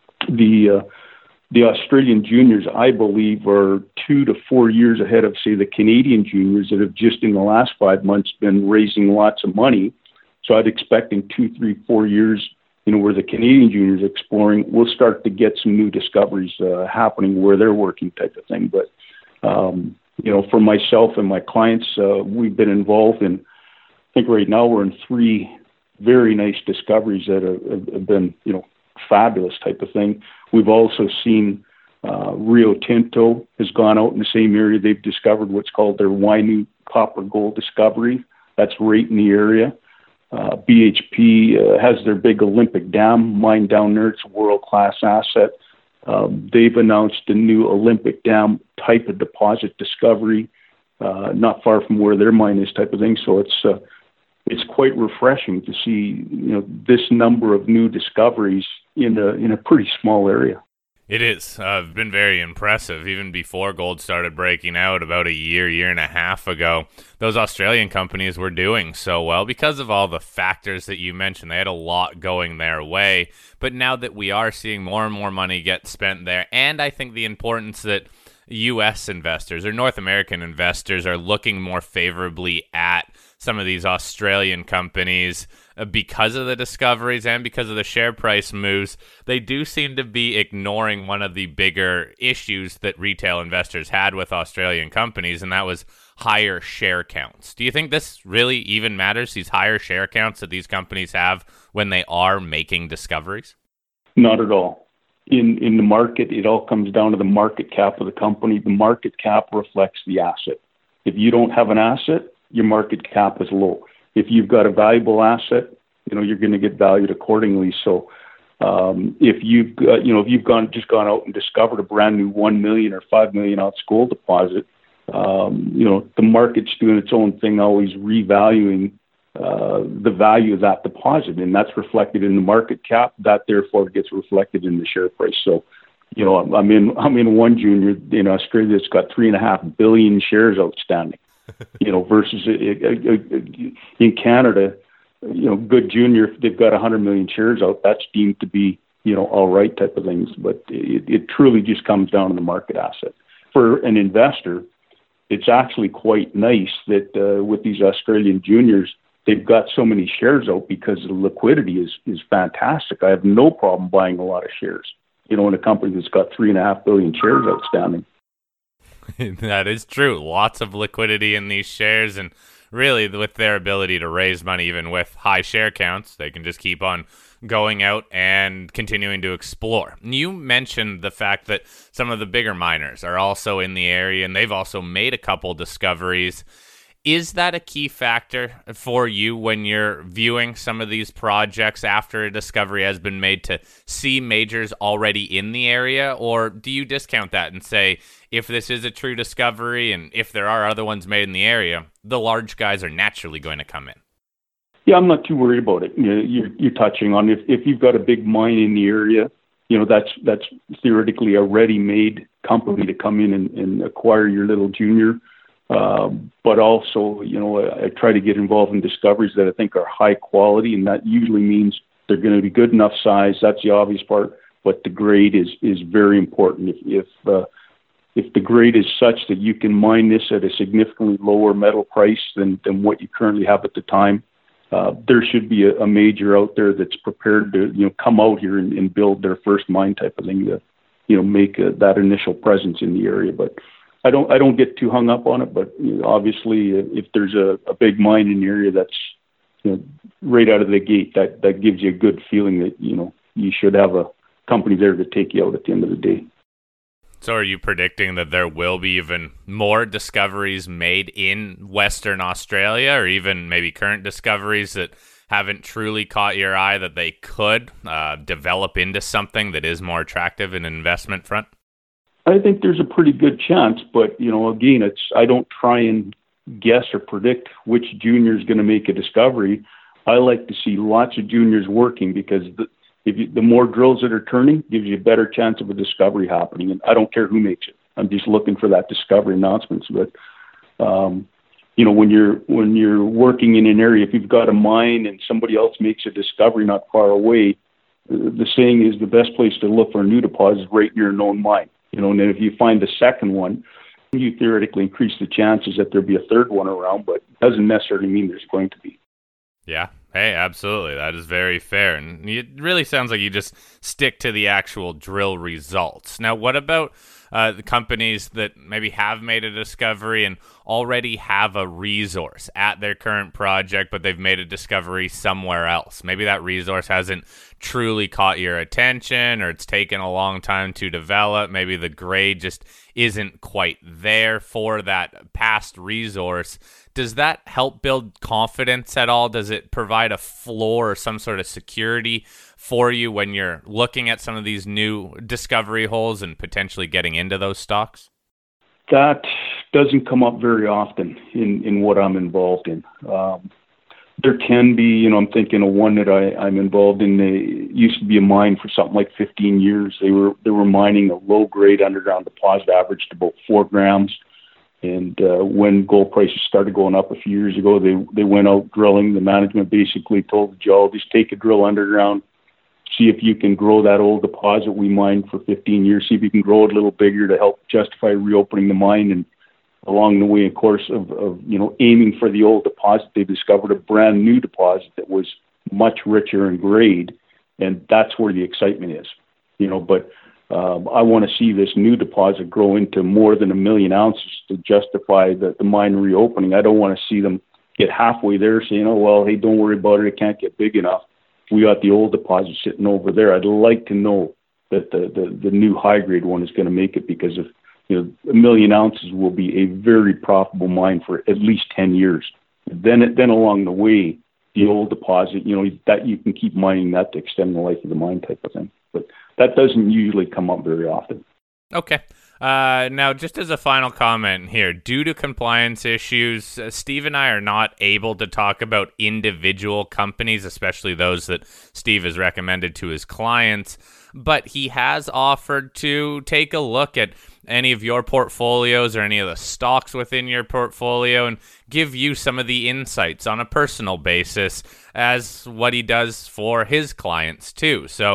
the uh, the Australian juniors, I believe, are two to four years ahead of, say, the Canadian juniors that have just in the last five months been raising lots of money. So I'd expect in two, three, four years, you know, where the Canadian juniors exploring, we'll start to get some new discoveries uh, happening where they're working type of thing. But, um, you know, for myself and my clients, uh, we've been involved in, I think right now we're in three very nice discoveries that have, have been, you know, fabulous type of thing. We've also seen uh, Rio Tinto has gone out in the same area. They've discovered what's called their Waiinu copper gold discovery. That's right in the area. Uh, B H P uh, has their big Olympic Dam mine down there. It's a world-class asset. Um, they've announced a new Olympic Dam type of deposit discovery, uh, not far from where their mine is type of thing. So it's uh, it's quite refreshing to see, you know, this number of new discoveries in a in a pretty small area. It is. Uh, been very impressive. Even before gold started breaking out about a year, year and a half ago, those Australian companies were doing so well because of all the factors that you mentioned. They had a lot going their way. But now that we are seeing more and more money get spent there, and I think the importance that U S investors or North American investors are looking more favorably at some of these Australian companies uh, because of the discoveries and because of the share price moves, they do seem to be ignoring one of the bigger issues that retail investors had with Australian companies, and that was higher share counts. Do you think this really even matters, these higher share counts that these companies have when they are making discoveries? Not at all. In in the market, it all comes down to the market cap of the company. The market cap reflects the asset. If you don't have an asset, your market cap is low. If you've got a valuable asset, you know, you're going to get valued accordingly. So um, if you've got, you know, if you've gone just gone out and discovered a brand new one million or five million ounce gold deposit, um, you know, the market's doing its own thing, always revaluing uh, the value of that deposit, and that's reflected in the market cap. That therefore gets reflected in the share price. So, you know, I'm in I'm in one junior in Australia that's got three and a half billion shares outstanding. You know, versus in Canada, you know, good junior, they've got one hundred million shares out. That's deemed to be, you know, all right type of things. But it, it truly just comes down to the market asset. For an investor, it's actually quite nice that uh, with these Australian juniors, they've got so many shares out because the liquidity is is fantastic. I have no problem buying a lot of shares, you know, in a company that's got three and a half billion shares outstanding. That is true. Lots of liquidity in these shares, and really with their ability to raise money, even with high share counts, they can just keep on going out and continuing to explore. You mentioned the fact that some of the bigger miners are also in the area, and they've also made a couple discoveries. Is that a key factor for you when you're viewing some of these projects after a discovery has been made, to see majors already in the area? Or do you discount that and say, if this is a true discovery and if there are other ones made in the area, the large guys are naturally going to come in? Yeah, I'm not too worried about it. You know, you're, you're touching on, if, if you've got a big mine in the area, you know, that's that's theoretically a ready-made company to come in and, and acquire your little junior. Um, but also, you know, I, I try to get involved in discoveries that I think are high quality, and that usually means they're going to be good enough size. That's the obvious part, but the grade is is very important. If if uh, if the grade is such that you can mine this at a significantly lower metal price than than what you currently have at the time, uh, there should be a, a major out there that's prepared to, you know, come out here and, and build their first mine type of thing to, you know, make uh, that initial presence in the area. But I don't I don't get too hung up on it, but you know, obviously if there's a, a big mine in the area that's, you know, right out of the gate, that, that gives you a good feeling that, you know, you should have a company there to take you out at the end of the day. So are you predicting that there will be even more discoveries made in Western Australia, or even maybe current discoveries that haven't truly caught your eye, that they could uh, develop into something that is more attractive in an investment front? I think there's a pretty good chance, but, you know, again, it's I don't try and guess or predict which junior is going to make a discovery. I like to see lots of juniors working, because the, if you, the more drills that are turning gives you a better chance of a discovery happening. And I don't care who makes it. I'm just looking for that discovery announcements. But, um, you know, when you're when you're working in an area, if you've got a mine and somebody else makes a discovery not far away, the saying is the best place to look for a new deposit is right near a known mine. You know, and then if you find a second one, you theoretically increase the chances that there'll be a third one around, but it doesn't necessarily mean there's going to be. Yeah. Hey, absolutely. That is very fair. And it really sounds like you just stick to the actual drill results. Now, what about uh, the companies that maybe have made a discovery and already have a resource at their current project, but they've made a discovery somewhere else? Maybe that resource hasn't truly caught your attention, or it's taken a long time to develop. Maybe the grade just isn't quite there for that past resource. Does that help build confidence at all? Does it provide a floor or some sort of security for you when you're looking at some of these new discovery holes and potentially getting into those stocks? That doesn't come up very often in, in what I'm involved in. Um, there can be, you know, I'm thinking of one that I, I'm involved in. They used to be a mine for something like fifteen years. They were they were mining a low grade underground deposit, averaged about four grams. And uh, when gold prices started going up a few years ago, they they went out drilling. The management basically told the geologists, take a drill underground, see if you can grow that old deposit we mined for fifteen years, see if you can grow it a little bigger to help justify reopening the mine. And along the way, of course, of, of you know aiming for the old deposit, they discovered a brand new deposit that was much richer in grade, and that's where the excitement is. You know, but Um, I want to see this new deposit grow into more than a million ounces to justify the, the mine reopening. I don't want to see them get halfway there saying, oh, well, hey, don't worry about it. It can't get big enough. We got the old deposit sitting over there. I'd like to know that the, the, the new high-grade one is going to make it, because if, you know, a million ounces will be a very profitable mine for at least ten years. Then, then along the way, the old deposit, you know, that you can keep mining that to extend the life of the mine type of thing. But that doesn't usually come up very often. Okay. Uh, now, just as a final comment here, due to compliance issues, uh, Steve and I are not able to talk about individual companies, especially those that Steve has recommended to his clients, but he has offered to take a look at any of your portfolios or any of the stocks within your portfolio and give you some of the insights on a personal basis as what he does for his clients too. So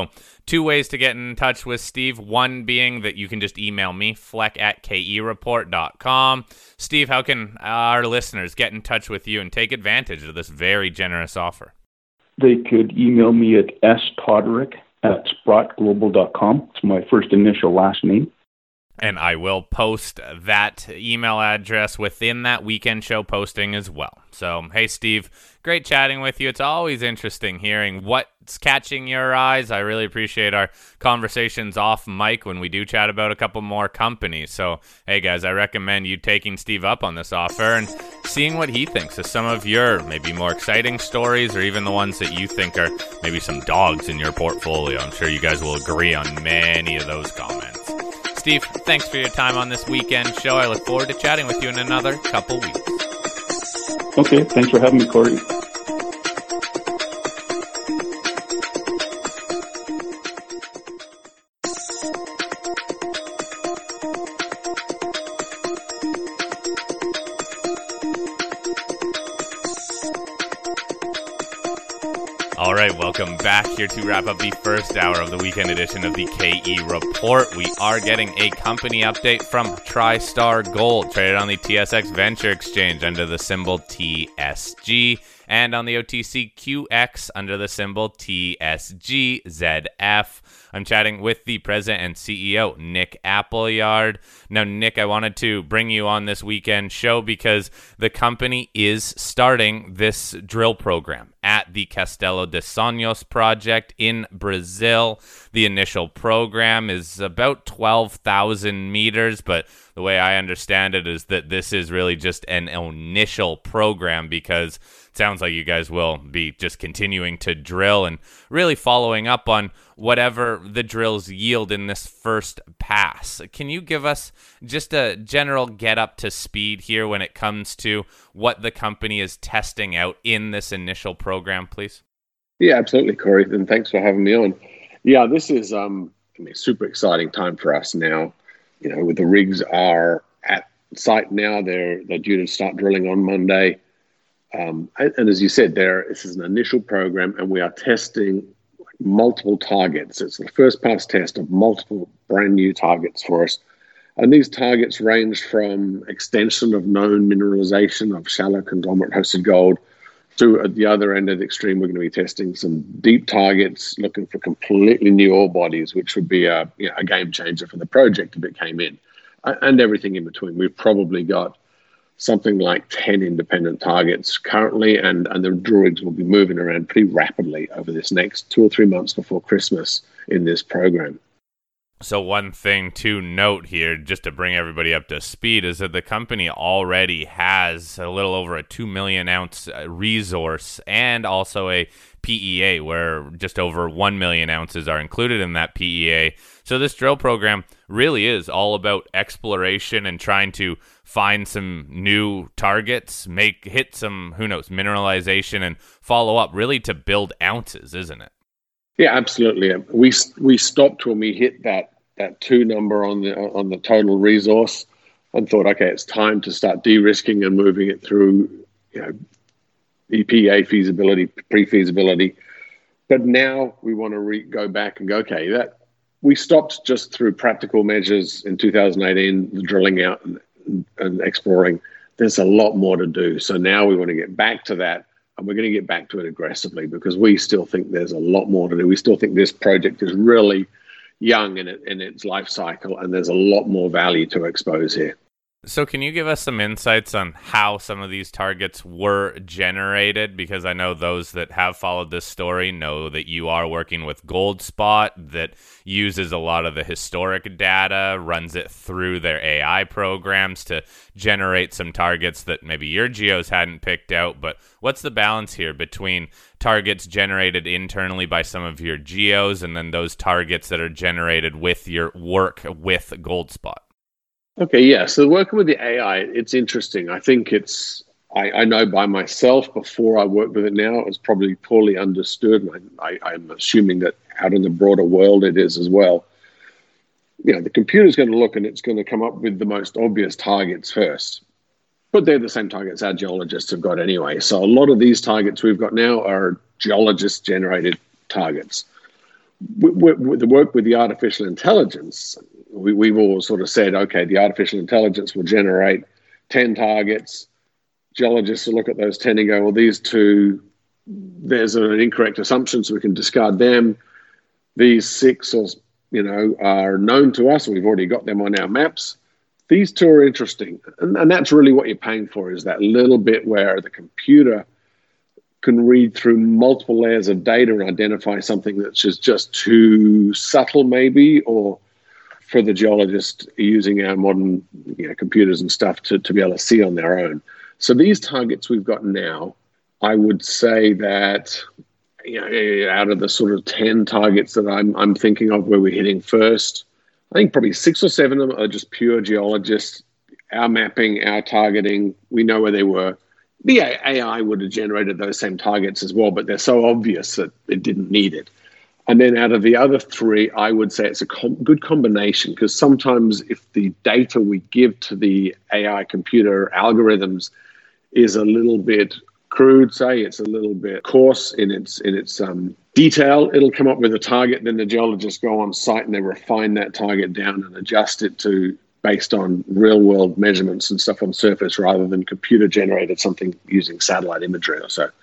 two ways to get in touch with Steve. One being that you can just email me, fleck at k e report dot com. Steve, how can our listeners get in touch with you and take advantage of this very generous offer? They could email me at s toderick at sprott global dot com. It's my first initial last name. And I will post that email address within that weekend show posting as well. So, hey, Steve, great chatting with you. It's always interesting hearing what's catching your eyes. I really appreciate our conversations off mic when we do chat about a couple more companies. So, hey, guys, I recommend you taking Steve up on this offer and seeing what he thinks of some of your maybe more exciting stories, or even the ones that you think are maybe some dogs in your portfolio. I'm sure you guys will agree on many of those comments. Steve, thanks for your time on this weekend show. I look forward to chatting with you in another couple weeks. Okay, thanks for having me, Corey. All right, welcome back here to wrap up the first hour of the weekend edition of the K E Report. We are getting a company update from TriStar Gold, traded on the T S X Venture Exchange under the symbol T S G, and on the O T C Q X under the symbol T S G Z F. I'm chatting with the president and C E O, Nick Appleyard. Now, Nick, I wanted to bring you on this weekend show because the company is starting this drill program at the Castelo de Sonhos project in Brazil. The initial program is about twelve thousand meters, but the way I understand it is that this is really just an initial program because it sounds like you guys will be just continuing to drill and really following up on whatever the drills yield in this first pass. Can you give us just a general get up to speed here when it comes to what the company is testing out in this initial program, please? Yeah, absolutely, Corey, and thanks for having me on. Yeah, this is um, I mean, super exciting time for us now. You know, the rigs are at site now. They're they're due to start drilling on Monday. Um, and, and as you said there, this is an initial program, and we are testing multiple targets. It's the first pass test of multiple brand new targets for us. And these targets range from extension of known mineralization of shallow conglomerate hosted gold to at the other end of the extreme, we're going to be testing some deep targets, looking for completely new ore bodies, which would be a, you know, a game changer for the project if it came in, and everything in between. We've probably got something like ten independent targets currently, and, and the drill rigs will be moving around pretty rapidly over this next two or three months before Christmas in this program. So one thing to note here, just to bring everybody up to speed, is that the company already has a little over a two million ounce resource and also a P E A where just over one million ounces are included in that P E A. So this drill program really is all about exploration and trying to find some new targets, make hit some, who knows, mineralization and follow up really to build ounces, isn't it? Yeah, absolutely. We we stopped when we hit that that two number on the on the total resource, and thought, okay, it's time to start de-risking and moving it through, you know, E P A feasibility, pre-feasibility. But now we want to re- go back and go, okay, that we stopped just through practical measures in two thousand eighteen, the drilling out and, and exploring. There's a lot more to do. So now we want to get back to that. And we're going to get back to it aggressively because we still think there's a lot more to do. We still think this project is really young in, it, in its life cycle, and there's a lot more value to expose here. So can you give us some insights on how some of these targets were generated? Because I know those that have followed this story know that you are working with Goldspot that uses a lot of the historic data, runs it through their A I programs to generate some targets that maybe your geos hadn't picked out. But what's the balance here between targets generated internally by some of your geos and then those targets that are generated with your work with Goldspot? Okay, yeah. So working with the A I, it's interesting. I think it's, I, I know by myself before I worked with it now, it was probably poorly understood. And I, I, I'm assuming that out in the broader world it is as well. You know, the computer's going to look and it's going to come up with the most obvious targets first. But they're the same targets our geologists have got anyway. So a lot of these targets we've got now are geologist-generated targets. with, with the work with the artificial intelligence, we, we've all sort of said, okay, the artificial intelligence will generate ten targets. Geologists will look at those ten and go, well, these two, there's an incorrect assumption, so we can discard them. These six, or you know, are known to us. We've already got them on our maps. These two are interesting, and, and that's really what you're paying for, is that little bit where the computer can read through multiple layers of data and identify something that's just, just too subtle, maybe, or for the geologist using our modern you know, computers and stuff to, to be able to see on their own. So these targets we've got now, I would say that you know, out of the sort of ten targets that I'm I'm thinking of where we're hitting first, I think probably six or seven of them are just pure geologists. Our mapping, our targeting, we know where they were. The A I would have generated those same targets as well, but they're so obvious that it didn't need it. And then out of the other three, I would say it's a com- good combination, because sometimes if the data we give to the A I computer algorithms is a little bit crude, say it's a little bit coarse in its in its um, detail, it'll come up with a target. Then the geologists go on site and they refine that target down and adjust it to based on real world measurements and stuff on surface, rather than computer generated something using satellite imagery or so.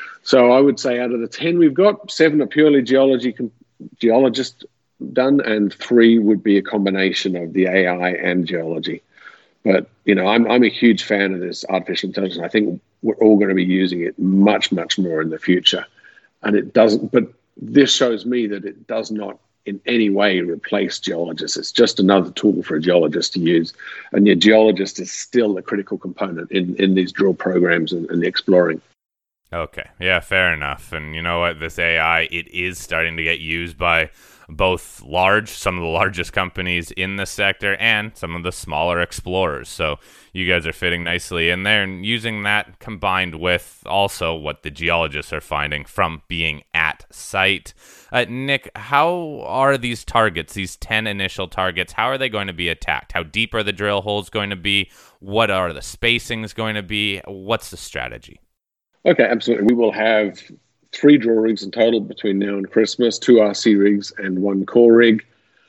So I would say out of the ten we've got, seven are purely geology geologist done, and three would be a combination of the A I and geology. But you know, I'm I'm a huge fan of this artificial intelligence. I think we're all going to be using it much, much more in the future. And it doesn't, but this shows me that it does not in any way replace geologists. It's just another tool for a geologist to use. And your geologist is still a critical component in, in these drill programs and, and exploring. Okay. Yeah, fair enough. And you know what? This A I, it is starting to get used by both large, some of the largest companies in the sector, and some of the smaller explorers. So you guys are fitting nicely in there, and using that combined with also what the geologists are finding from being at site. Uh, Nick, how are these targets, these ten initial targets, how are they going to be attacked? How deep are the drill holes going to be? What are the spacings going to be? What's the strategy? Okay, absolutely. We will have three drill rigs in total between now and Christmas, two R C rigs and one core rig.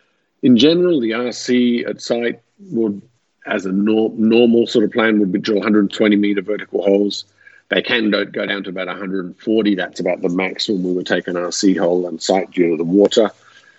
In general, the R C at site would, as a nor- normal sort of plan, would be drill one hundred twenty meter vertical holes. They can go down to about one hundred forty. That's about the maximum we would take an R C hole on site due to the water.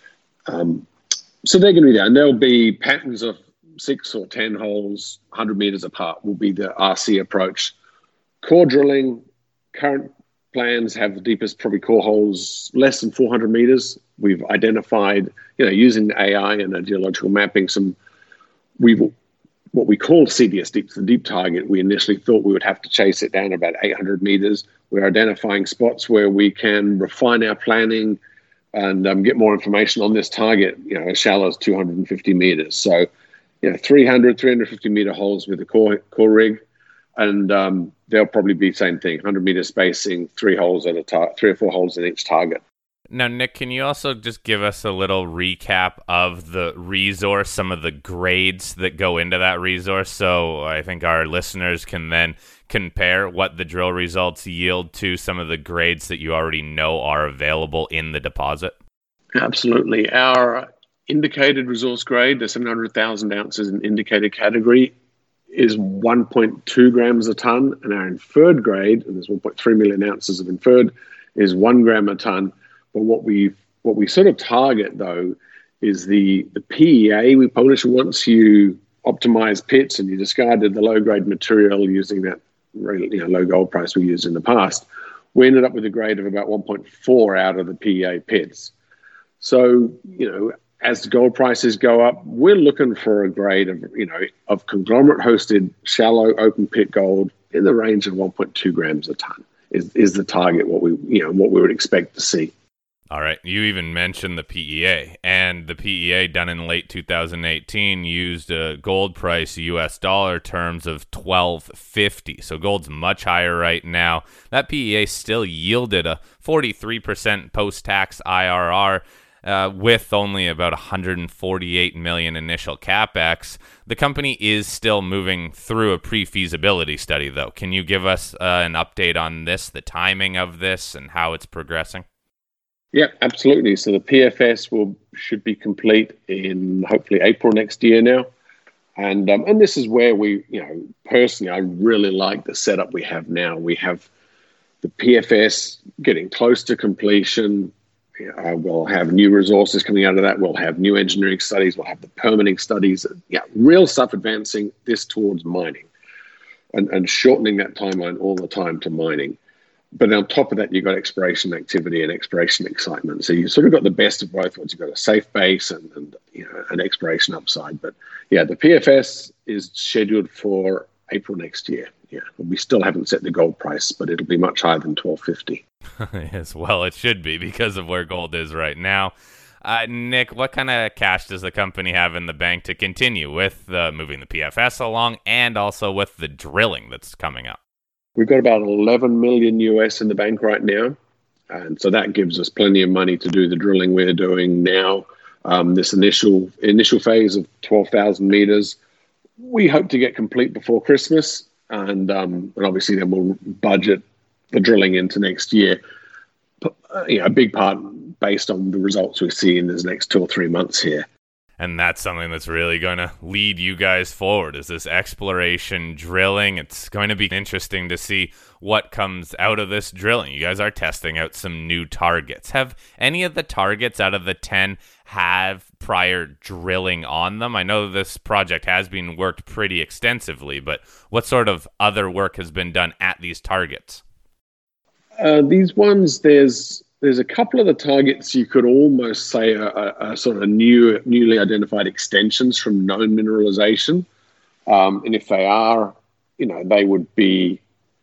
Um, so they're going to be there. And there'll be patterns of six or ten holes, one hundred meters apart will be the R C approach. Core drilling, current plans have the deepest probably core holes less than four hundred meters. We've identified, you know, using A I and a geological mapping, some we've what we call C D S deep, the deep target. We initially thought we would have to chase it down about eight hundred meters. We're identifying spots where we can refine our planning and um, get more information on this target, you know, as shallow as two hundred fifty meters. So, you know, three hundred, three hundred fifty meter holes with the core core rig. And um, there'll probably be same thing, one hundred meter spacing, three holes at a tar- three or four holes in each target. Now, Nick, can you also just give us a little recap of the resource, some of the grades that go into that resource, so I think our listeners can then compare what the drill results yield to some of the grades that you already know are available in the deposit? Absolutely. Our indicated resource grade, the seven hundred thousand ounces in indicated category, is one point two grams a ton, and our inferred grade, and there's one point three million ounces of inferred, is one gram a ton. But what we what we sort of target though is the the P E A we publish once you optimize pits and you discarded the low grade material using that you know low gold price we used in the past. We ended up with a grade of about one point four out of the P E A pits. So you know. As the gold prices go up, we're looking for a grade of, you know, of conglomerate-hosted, shallow, open-pit gold in the range of one point two grams a ton. Is is the target what we, you know, what we would expect to see? All right. You even mentioned the P E A, and the P E A done in late two thousand eighteen used a gold price U S dollar terms of twelve fifty. So gold's much higher right now. That P E A still yielded a forty-three percent post-tax I R R. Uh, with only about one hundred forty-eight million dollars initial capex. The company is still moving through a pre-feasibility study, though. Can you give us uh, an update on this, the timing of this, and how it's progressing? Yeah, absolutely. So the P F S will should be complete in hopefully April next year now. And um, and this is where we, you know, personally, I really like the setup we have now. We have the P F S getting close to completion. Uh, we'll have new resources coming out of that. We'll have new engineering studies. We'll have the permitting studies. Yeah, real stuff advancing this towards mining and, and shortening that timeline all the time to mining. But on top of that, you've got exploration activity and exploration excitement. So you've sort of got the best of both worlds. You've got a safe base and, and you know, an exploration upside. But yeah, the P F S is scheduled for April next year. Yeah, we still haven't set the gold price, but it'll be much higher than twelve fifty. Yes, well, it should be because of where gold is right now. Uh, Nick, what kind of cash does the company have in the bank to continue with uh, moving the P F S along and also with the drilling that's coming up? We've got about eleven million U S in the bank right now. And so that gives us plenty of money to do the drilling we're doing now. Um, this initial initial phase of twelve thousand meters, we hope to get complete before Christmas. And, um, and obviously then we'll budget the drilling into next year. Uh, you know, a big part based on the results we see in this next two or three months here. And that's something that's really going to lead you guys forward, is this exploration drilling. It's going to be interesting to see what comes out of this drilling. You guys are testing out some new targets. Have any of the targets out of the ten have prior drilling on them? I know this project has been worked pretty extensively, but what sort of other work has been done at these targets? Uh, these ones, there's there's a couple of the targets you could almost say are, are, are sort of new, newly identified extensions from known mineralization. Um, and if they are, you know, they would be,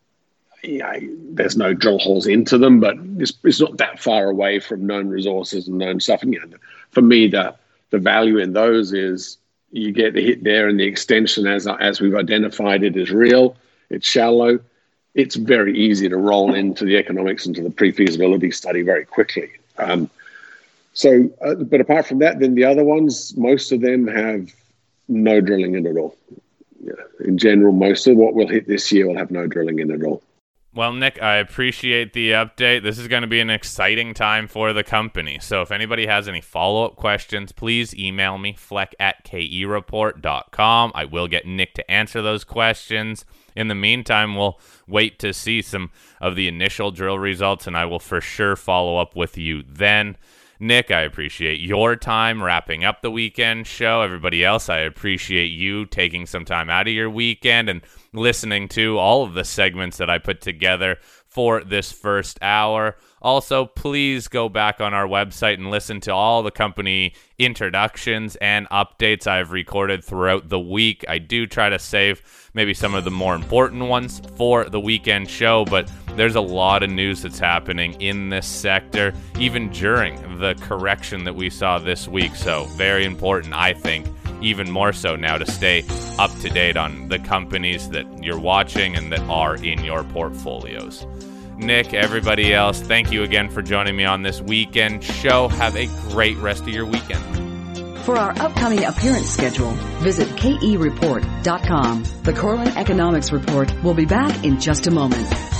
you know, there's no drill holes into them, but it's, it's not that far away from known resources and known stuff. And, you know, for me, the the value in those is you get the hit there, and the extension, as as we've identified it, is real. It's shallow. It's very easy to roll into the economics, into the pre-feasibility study very quickly. Um, so, uh, but apart from that, then the other ones, most of them have no drilling in at all. Yeah. In general, most of what we'll hit this year will have no drilling in at all. Well, Nick, I appreciate the update. This is going to be an exciting time for the company. So if anybody has any follow-up questions, please email me, fleck at k e report dot com. I will get Nick to answer those questions. In the meantime, we'll wait to see some of the initial drill results, and I will for sure follow up with you then. Nick, I appreciate your time wrapping up the weekend show. Everybody else, I appreciate you taking some time out of your weekend and listening to all of the segments that I put together for this first hour. Also, please go back on our website and listen to all the company introductions and updates I've recorded throughout the week. I do try to save maybe some of the more important ones for the weekend show, but there's a lot of news that's happening in this sector, even during the correction that we saw this week. So very important, I think, even more so now, to stay up to date on the companies that you're watching and that are in your portfolios. Nick, everybody else, thank you again for joining me on this weekend show. Have a great rest of your weekend. For our upcoming appearance schedule, visit k e report dot com. The Corlin Economics Report will be back in just a moment.